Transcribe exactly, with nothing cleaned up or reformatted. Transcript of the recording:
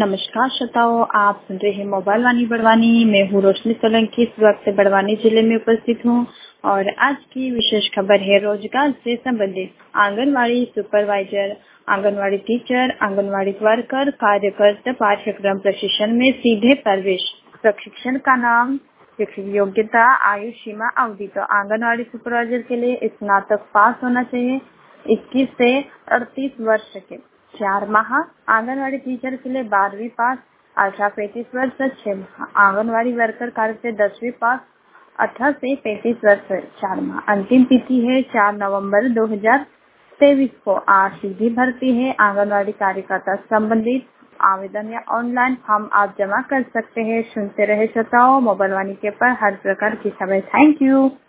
नमस्कार श्रोताओं, आप सुन रहे हैं मोबाइल वाणी बड़वानी। मैं हूँ रोशनी सोलंकी, इस वक्त बड़वानी जिले में उपस्थित हूँ और आज की विशेष खबर है रोजगार से संबंधित। Anganwadi supervisor, anganwadi teacher, anganwadi worker, कार्यकर्ता पाठ्यक्रम प्रशिक्षण में सीधे प्रवेश। प्रशिक्षण का नाम, शिक्षक योग्यता, आयु सीमा, अवधि। तो आंगनवाड़ी सुपरवाइजर के लिए स्नातक पास होना चाहिए, इक्कीस से अड़तीस वर्ष के, चार माह। आंगनवाड़ी टीचर के लिए बारहवीं पास, अठारह पैंतीस वर्ष, छह माह। आंगनवाड़ी वर्कर कार्य से दसवीं पास, अठारह से पैंतीस वर्ष, चार माह। अंतिम तिथि है चार नवंबर दो हजार तेईस को। आज सीधी भर्ती है। आंगनवाड़ी कार्यकर्ता संबंधित आवेदन या ऑनलाइन फॉर्म आप जमा कर सकते हैं। सुनते रहे श्रोताओं मोबाइल वाणी के पर हर प्रकार की खबर। Thank you.